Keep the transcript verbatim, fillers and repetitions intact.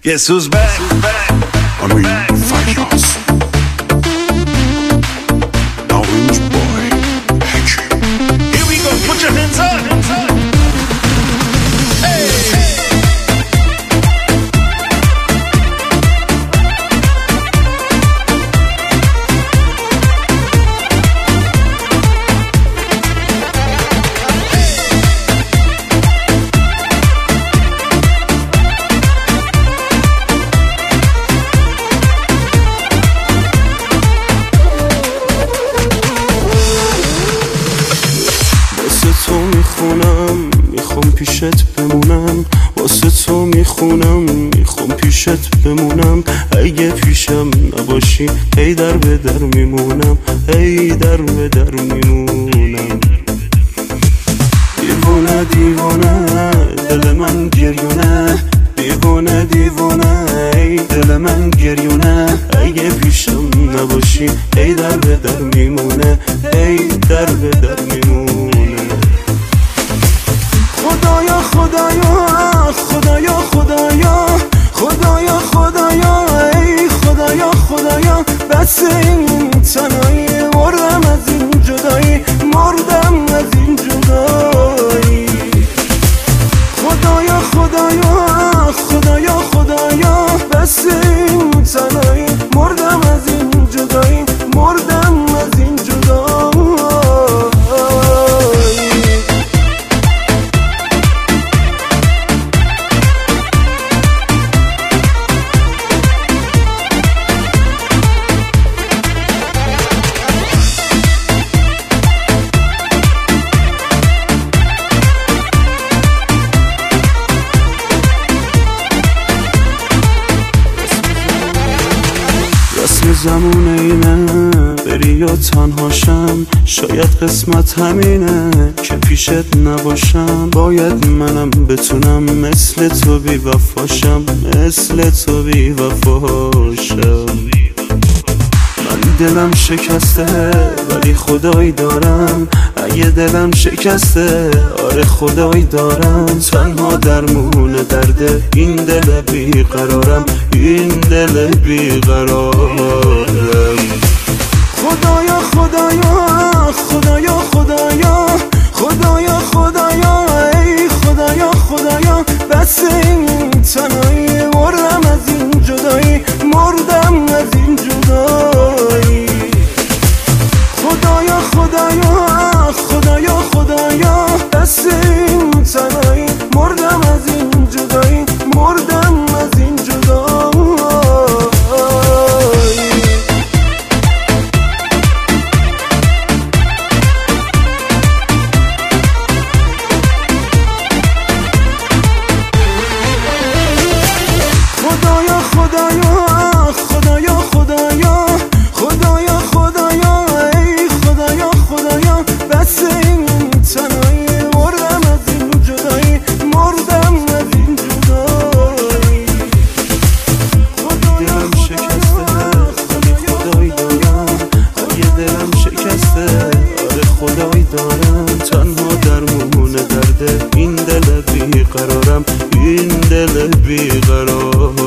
Guess who's back? I mean, Fayaz, Orange Boy, Hatchet. Here we go, put your hands up. Hey. میخونم میخوام پیشت بمونم، واسه تو میخونم میخوام پیشت بمونم. اگه پیشم نباشی هی در به در میمونم، هی در به در میمونم. دیوانه دیوانه دل من گریونه، دیوانه دیوانه ای دل من گریونه. اگه پیشم نباشی هی در به در میمونه، هی در به در میمونه. خدایا خدایا خدایا خدایا خدایا خدایا ای خدایا خدایا، بس این تنهایی مردم از این جدایی، مردم از این جدایی. خدایا خدایا خدایا خدایا، بس این تنهایی مردم از این جدایی، مردم از این جدایی. رسم زمون اینه بری یا تنهاشم، شاید قسمت همینه که پیشت نباشم. باید منم بتونم مثل تو بی وفاشم، مثل تو بی وفاشم. من دلم شکسته ولی خدایی دارم، اگه دلم شکسته آره خدایی دارم. تنها درمون درده این دل بیقرارم، این دل بیقرارم. خدایا خدایا خدایا خدایا خدایا خدایا ای خدایا خدایا، بس این تنهایی مردم از این جدایی، مردم از این جدایی. خدایا خدایا خدایا خدایا، بس این تنهایی مردم از این جدایی، مردم از این جدایی. خدایا خدایا خدایا خدایا خدایا خدایا ای خدایا خدایا، بس این تنهایی مردم از این جدایی، مردم از این جدایی. دلم شکسته ولی خدایی دارم، اگه دلم شکسته آره خدایی دارم. تنها درمون درده این دل بیقرارم، این دل بیقرارم.